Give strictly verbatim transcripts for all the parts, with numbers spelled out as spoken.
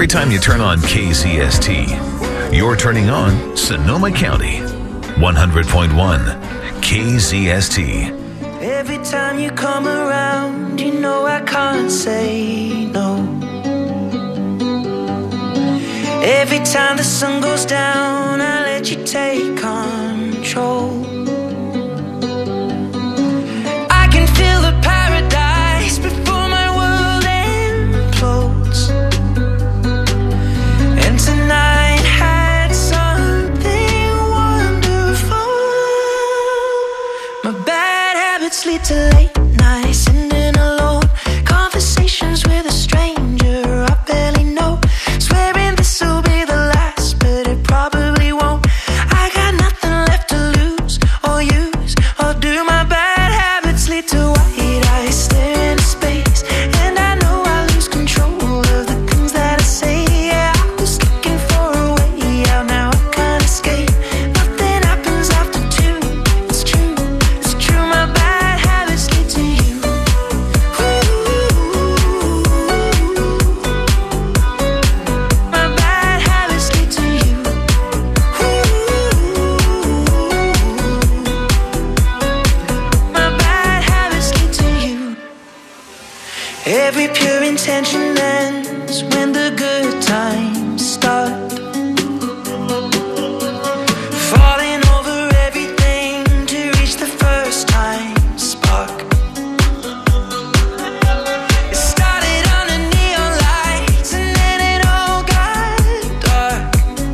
time you turn on K Z S T, you're turning on Sonoma County. one hundred point one K Z S T. Every time you come around, you know I can't say no. Every time the sun goes down, I let you take control. I can feel the paradise before my world implodes. And tonight had something wonderful. My bad habits lead to late nights, sitting alone, conversations with a stranger I barely know, swearing this will be the last, but it probably won't. I got nothing left to lose or use or do. My bad habits lead to white eyes staring into space, and I know I lose control of the things that I say. Yeah, I was looking for a way out, now I can't escape. Nothing happens after two. It's true, it's true. My bad habits lead to you. My bad habits lead to you. My bad habits lead to you. Every pure intention ends when the good times start. Falling over everything to reach the first time spark. It started under neon lights and then it all got dark.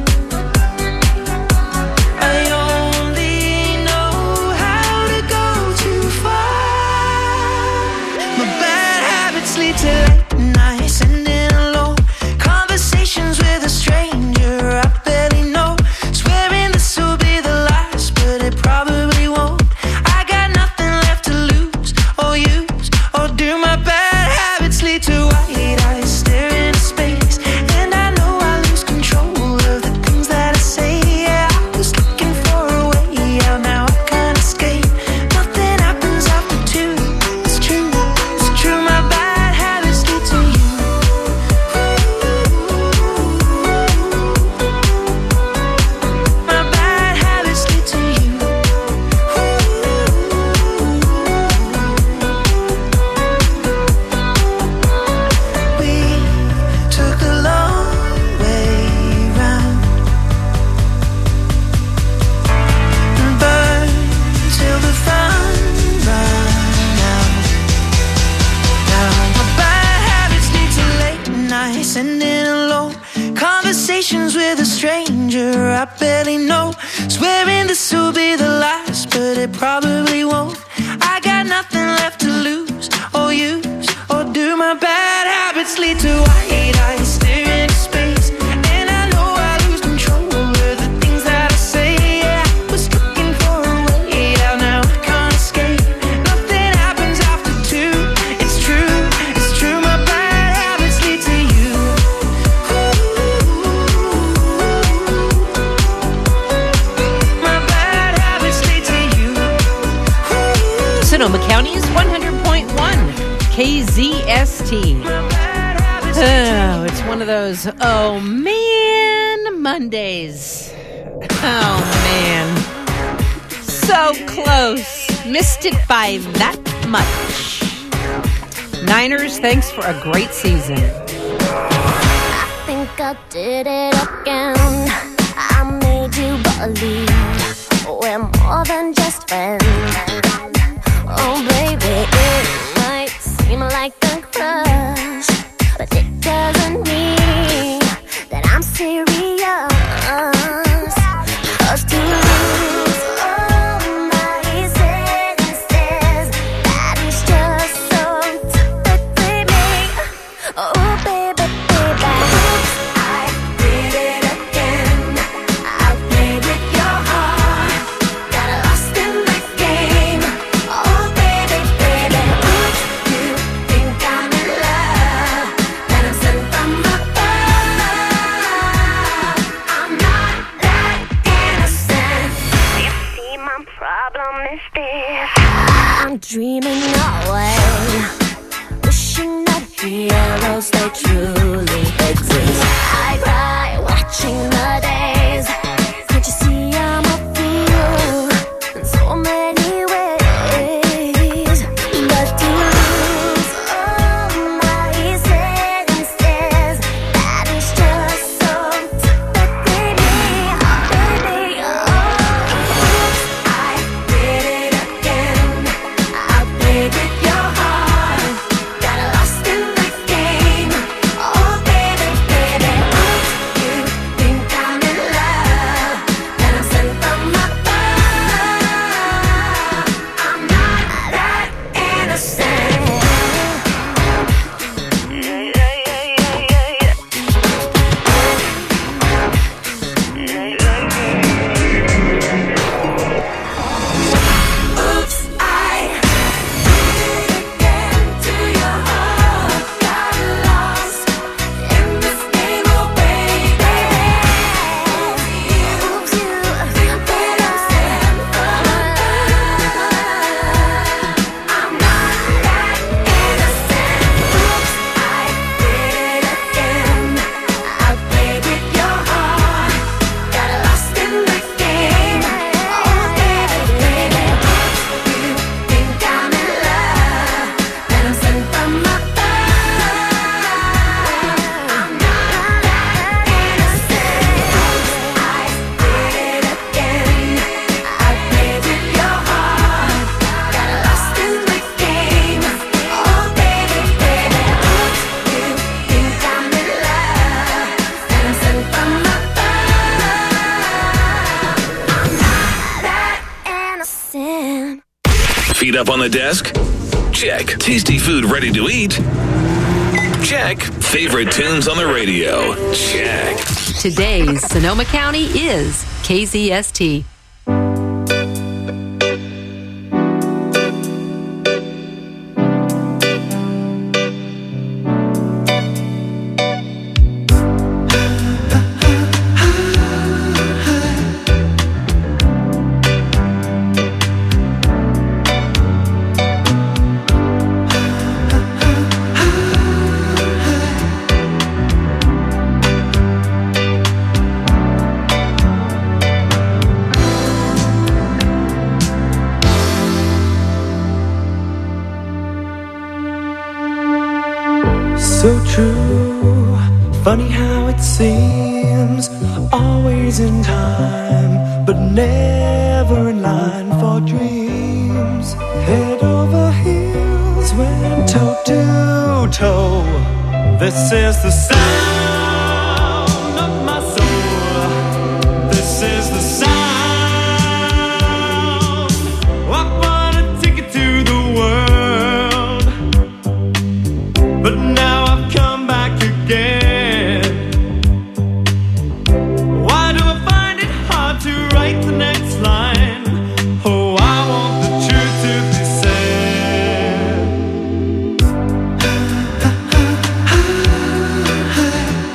I only know how to go too far. My bad habits lead to late nights, sitting alone, conversations with a stranger I barely know, swearing this will be the last, but it probably won't. I got nothing left to lose or use or do. My bad habits lead to white eyes staring into space, and I know I lose control of the things that I say. Yeah, I was looking for a way out, now I can't escape. Nothing happens after two. It's true, it's true. My bad habits lead to you. My bad habits lead to you. We took the long way round and burned till the fun ran out. Now my bad habits lead to late nights, sitting alone, conversations with a stranger I barely know, swearing this will be the last, but it probably won't. I got nothing left to lose or use or do. My bad habits lead to white eyes staring into space, and I know I lose control of the things that I say. Yeah, I was looking for a way out, now I can't escape. Nothing happens after two. It's true, it's true. My bad habits lead to you. My bad habits lead to you. Sonoma County's one hundred point one K Z S T. Oh, it's one of those, oh man, Mondays. Oh man. So close. Missed it by that much. Niners, thanks for a great season. I think I did it again. I made you believe we're more than just friends. Oh baby, it might seem like a crush, but it doesn't mean that I'm serious. 'Cause to lose all my senses, that is just so typically me. Oh baby, baby, oops, I did it again. I played with your heart, got lost in the game. Oh baby, baby, oops, you think I'm in love, that I'm sent from above. I'm not that innocent. You see, my problem is this: I'm dreaming away, wishing that Cielos, they truly exist. I cry watching the days. Can't you see I'm a fool in so many ways? But to lose all my senses, that is just so typically me, baby. Oh, I did it again. I played with your heart, got lost in the game. Oh, baby, baby, oops, you think I'm in love, and I'm sent from above. I'm not that innocent. Oops, I did it again to your heart, got lost in this game, oh baby. Oops, you think that I'm sent from above. I'm not that innocent. Oops, I did it again. I played with your heart, got lost in the game. Oh baby, baby, oops, you think I'm in love, and I'm sent from above. I'm not that innocent. Oops, I did it again. I played with your heart, got lost in the game. Oh baby, baby, oops, you think I'm in love, and I'm sent from above. I'm not that innocent. Feet up on the desk? Check. Tasty food ready to eat? Check. Favorite tunes on the radio? Check. Today's Sonoma County is K Z S T. So true, funny how it seems, always in time, but never in line for dreams. Head over heels, went toe to toe. This is the sound of my soul. This is the sound. I want a ticket to the world, but now I've come back again. Why do I find it hard to write the next line? Oh, I want the truth to be said.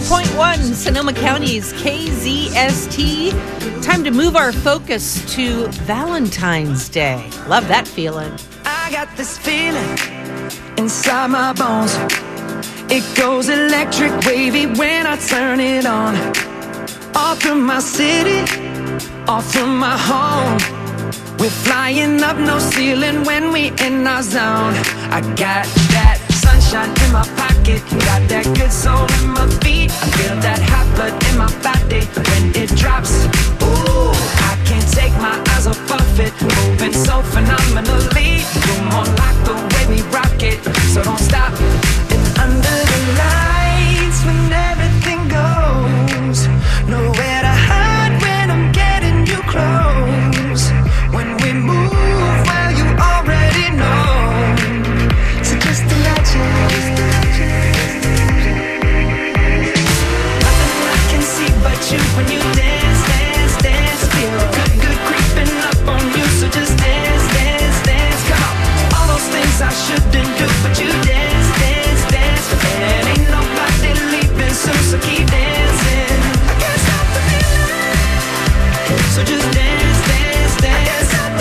point one, Sonoma County's K Z S T. Time to move our focus to Valentine's Day. Love that feeling. I got this feeling inside my bones. It goes electric wavy when I turn it on. All through my city, all through my home. We're flying up, no ceiling when we in our zone. I got that sunshine in my pocket, got that good soul in my feet. I feel that hot blood in my body when it drops. Ooh, I can't take my eyes off of it, moving so phenomenally. You're more like the way we rock it, so don't stop. And under the lights when everything goes, nowhere to hide when I'm getting you close. When we move, well, you already know. So just imagine. Nothing I can see but you when you dance, dance, dance. Feel good, good creeping up on you. So just dance, dance, dance. Come on. All those things I shouldn't do, but you dance, dance, dance. And ain't nobody leaving soon, so keep dancing. I can't stop the feeling. So just dance, dance, dance.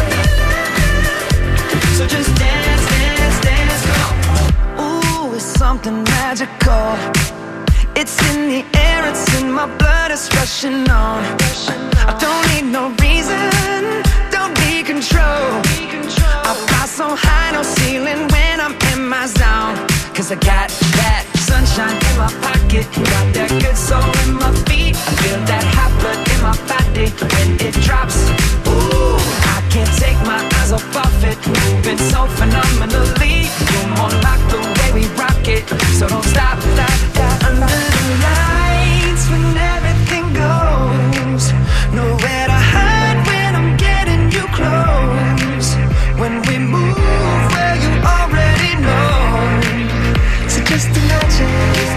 So just dance, dance, dance. Ooh, it's something magical. It's in the air, it's in my blood, it's rushing on. I don't need no reason, don't need control. I fly so high, no ceiling when I'm in my zone. Cause I got that sunshine in my pocket, got that good soul in my feet. I feel that hot blood in my body when it drops. Ooh, I can't take my eyes off of it, moving so phenomenally. You're more like the way we rock it, so don't stop, stop, stop. Under the lights when everything goes, nowhere to hide when I'm getting you close. When we move, well, you already know. So just imagine.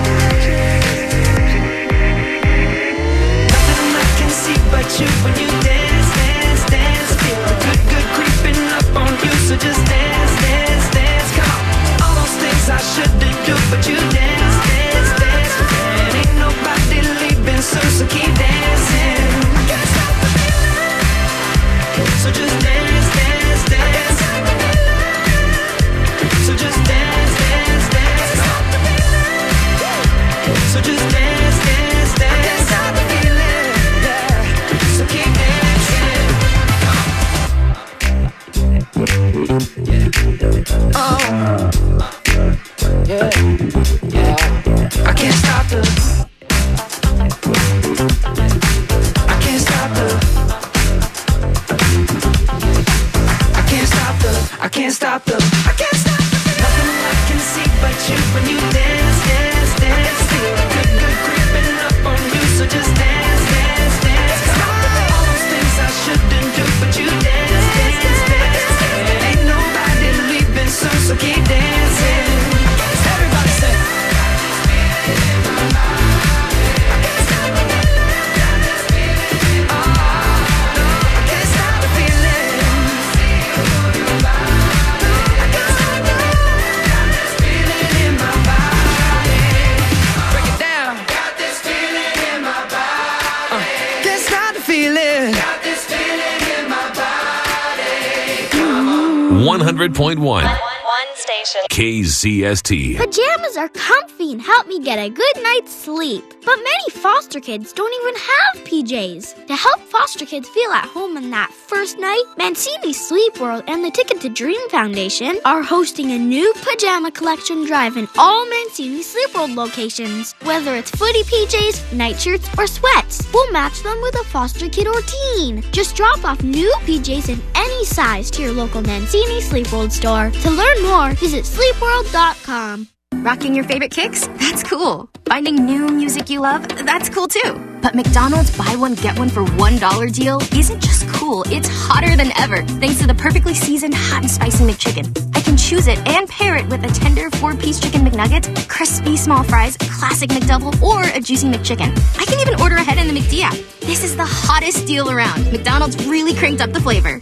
Nothing I can see but you when you dance, dance, dance. Feel good, good creeping up on you. So just dance, dance, dance. Come on. All those things I shouldn't do, but you dance, dance, dance. And ain't nobody leaving soon, so keep dancing. I can't stop the feeling. So just dance, dance, dance. So just dance, dance, dance. So just dance, dance, dance. I can't stop the feeling, yeah. So keep dancing. Oh, yeah, yeah. I can't stop the. I can't stop the. I can't stop the. I can't stop the. I can't stop the. Nothing I can see but you when you dance, dance, dance. Feel good, good creeping up on you. So just dance, dance, dance. All those things I shouldn't do, but you dance, dance, dance. Ain't nobody leaving soon, so keep dancing. Everybody say. one hundred point one One station. K Z S T. Pajamas are comfy and help me get a good night's sleep. But many foster kids don't even have P Js. To help foster kids feel at home on that first night, Mancini Sleep World and the Ticket to Dream Foundation are hosting a new pajama collection drive in all Mancini Sleep World locations. Whether it's footy P Js, nightshirts, or sweats, we'll match them with a foster kid or teen. Just drop off new P Js in any size to your local Mancini Sleep World store. To learn more, visit sleep world dot com. Rocking your favorite kicks? That's cool. Finding new music you love? That's cool too. But McDonald's buy one, get one for one dollar deal isn't just cool, it's hotter than ever thanks to the perfectly seasoned hot and spicy McChicken. I can choose it and pair it with a tender four-piece chicken McNuggets, crispy small fries, classic McDouble, or a juicy McChicken. I can even order ahead in the McD app. This is the hottest deal around. McDonald's really cranked up the flavor.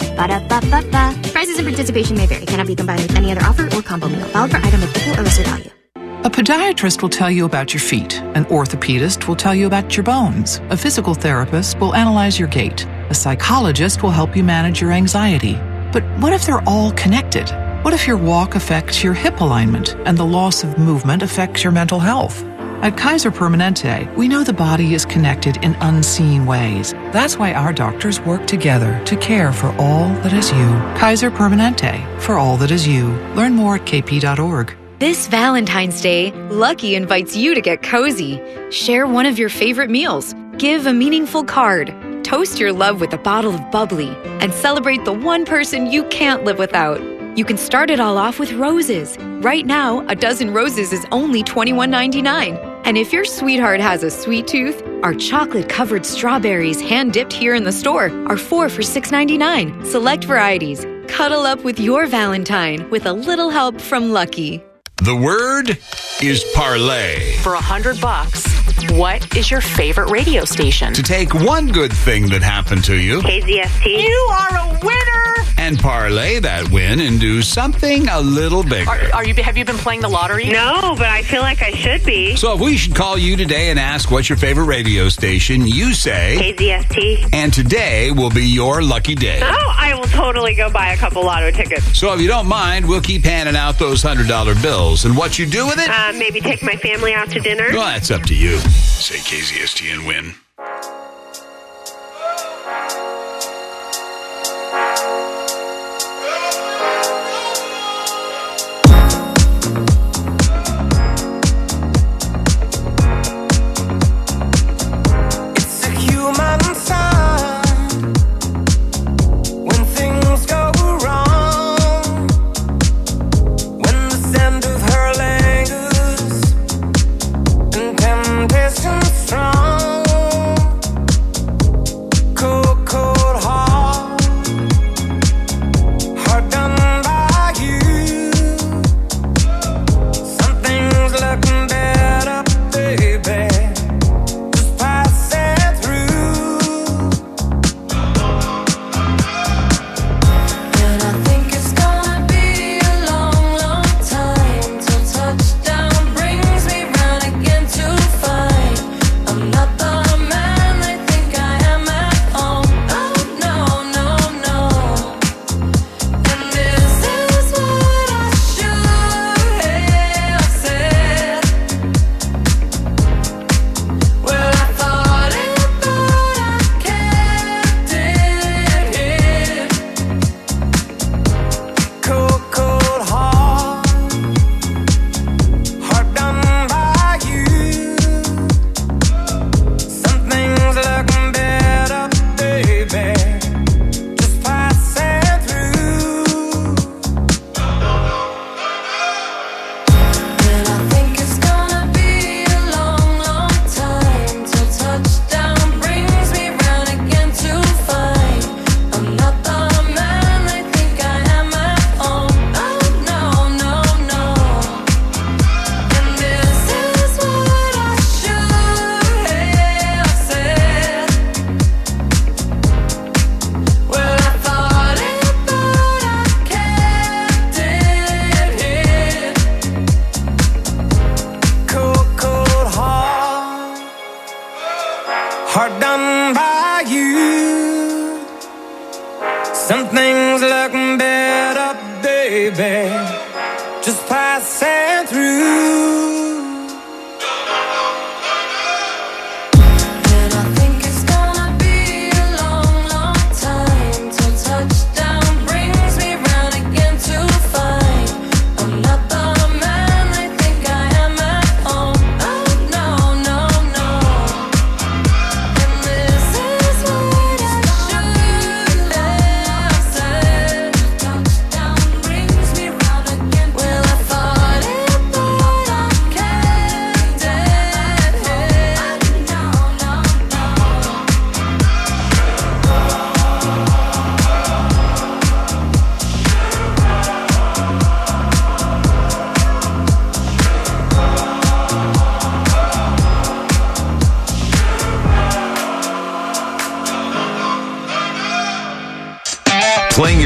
Ba-da-ba-ba-ba. Prices and participation may vary. Cannot be combined with any other offer or combo meal. Valid for item of equal or lesser value. A podiatrist will tell you about your feet. An orthopedist will tell you about your bones. A physical therapist will analyze your gait. A psychologist will help you manage your anxiety. But what if they're all connected? What if your walk affects your hip alignment and the loss of movement affects your mental health? At Kaiser Permanente, we know the body is connected in unseen ways. That's why our doctors work together to care for all that is you. Kaiser Permanente, for all that is you. Learn more at k p dot org. This Valentine's Day, Lucky invites you to get cozy. Share one of your favorite meals. Give a meaningful card. Toast your love with a bottle of bubbly. And celebrate the one person you can't live without. You can start it all off with roses. Right now, a dozen roses is only twenty-one ninety-nine. And if your sweetheart has a sweet tooth, our chocolate-covered strawberries hand-dipped here in the store are four for six ninety-nine. Select varieties. Cuddle up with your Valentine with a little help from Lucky. The word is parlay. For a hundred bucks, what is your favorite radio station? To take one good thing that happened to you, K Z S T. You are a winner! And parlay that win into something a little bigger. Are, are you? Have you been playing the lottery? No, but I feel like I should be. So if we should call you today and ask what's your favorite radio station, you say K Z S T. And today will be your lucky day. Oh, I will totally go buy a couple lotto tickets. So if you don't mind, we'll keep handing out those one hundred dollar bills. And what you do with it? Uh, maybe take my family out to dinner. Well, that's up to you. Say K Z S T and win. Hard done by you. Some things look better, baby, just passing through. Well, I thought it, but I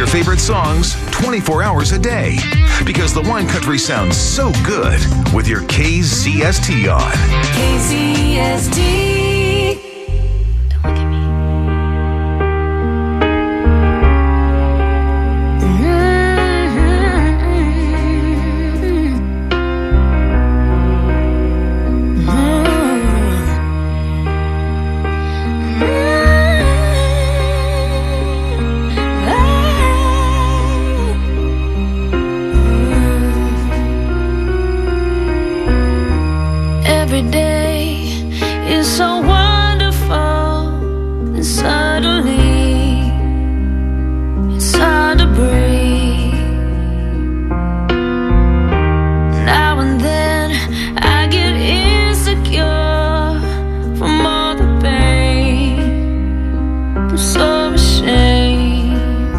your favorite songs twenty-four hours a day. Because the wine country sounds so good with your K Z S T on. K Z S T. Every day is so wonderful, and suddenly it's hard to breathe. Now and then I get insecure from all the pain. I'm so ashamed.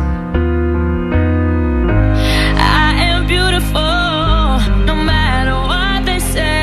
I am beautiful, no matter what they say.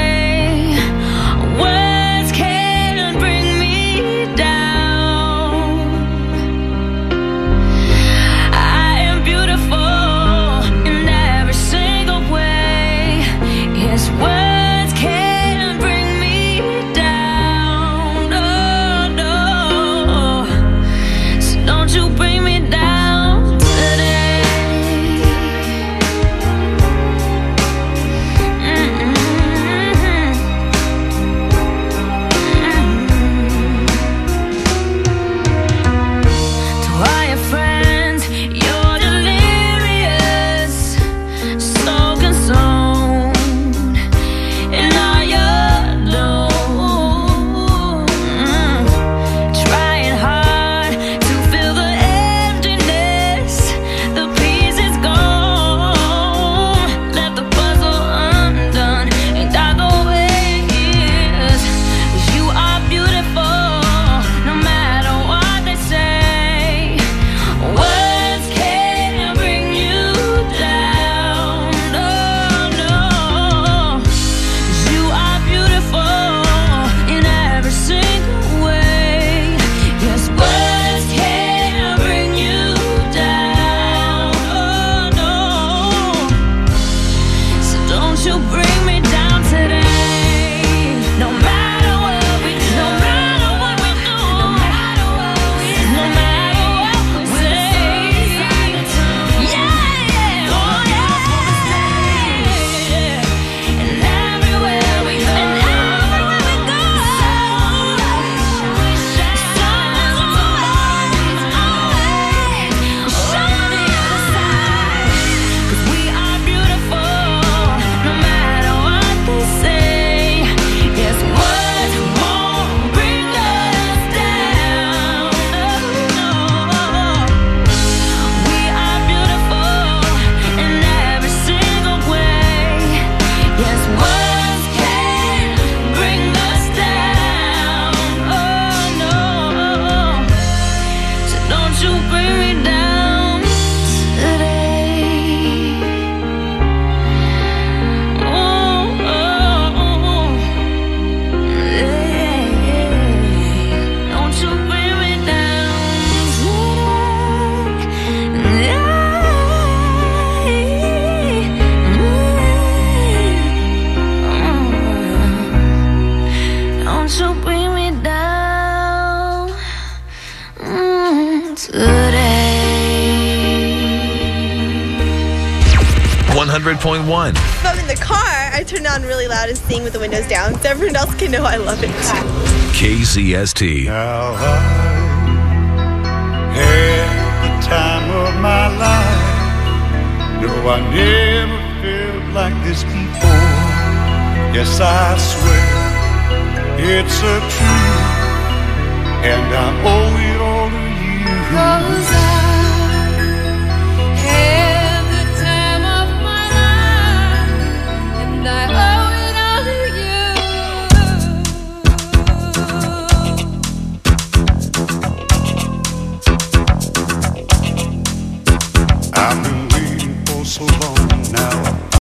one hundred point one. If I'm in the car, I turn on really loud and sing with the windows down so everyone else can know I love it. K Z S T. Now I had the time of my life. No, I never felt like this before. Yes, I swear it's a truth, and I owe it all to you. 'Cause I